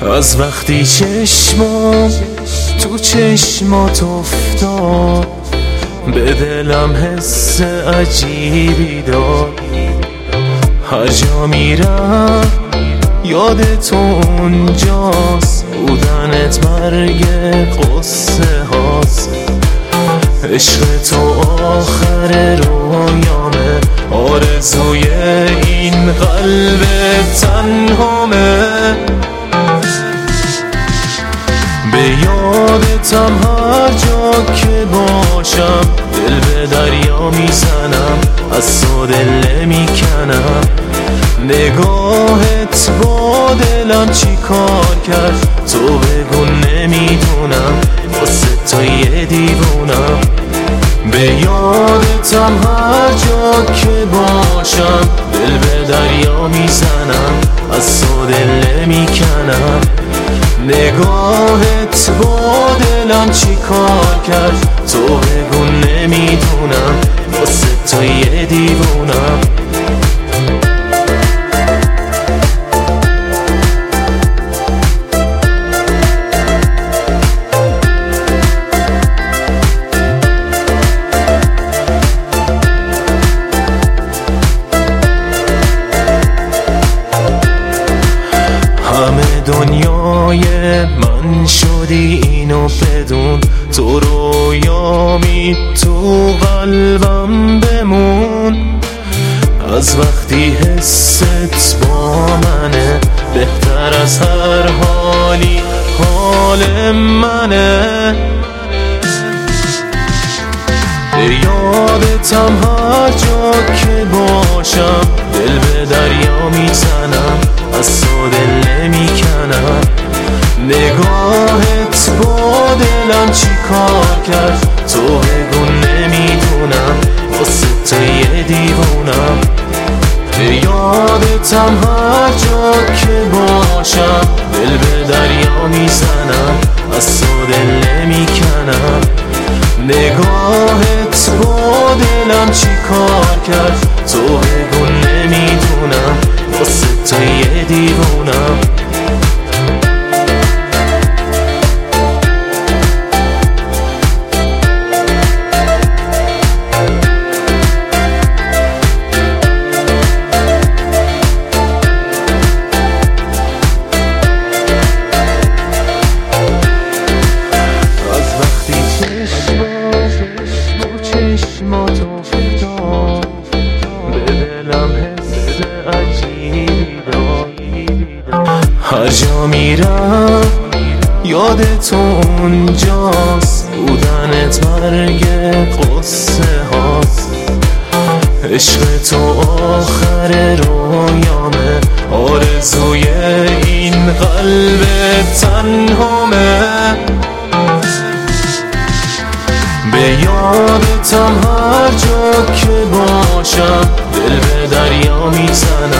از وقتی چشمام تو چشمات افتاد به دلم حس عجیبی داد. هر جا میرم یاد تو اونجاست، بودنت مرگ قصه هاست. عشق تو آخر رویامه، آرزوی این قلب تنهامه. به یادتم هر جا که باشم، دل به دریا میزنم، از تو دل میکنم. نگاهت با دلم چی کار کرد، تو بگو نمیدونم، واسه تو یه دیوونم. به یادتم هر جا که باشم، دل به دریا میزنم، از تو دل میکنم. نگاهت با دلم چی کار کرد، تو بگو نمیدونم، واسه تو یه دیوونم. دنیای من شدی اینو بدون، تو رویامی تو قلبم بمون. از وقتی حست با منه، بهتر از هر حالی حال منه. به یادتم هر جا که باشم، دل به دریا میزنم، از تو دل نمیکنم. نگاهت با دلم چی کار کرد، تو بگو نمیدونم، واسه تو یه دیوونم. به یادتم هر جا که باشم، دل به دریا میزنم، از تو دل نمیکنم. نگاهت با دلم چی کار کرد، تو بگو نمیدونم، واسه تو یه دیوونم. چشمات افتاد به دلم حس عجیبی داد. هر جا میرم یاد تو اونجاست، بودنت مرگ قصه هاست. عشق تو آخر رویامه، آرزوی این قلب تنهامه. به یادتم هر جا که باشم، دل به دریا میزنم،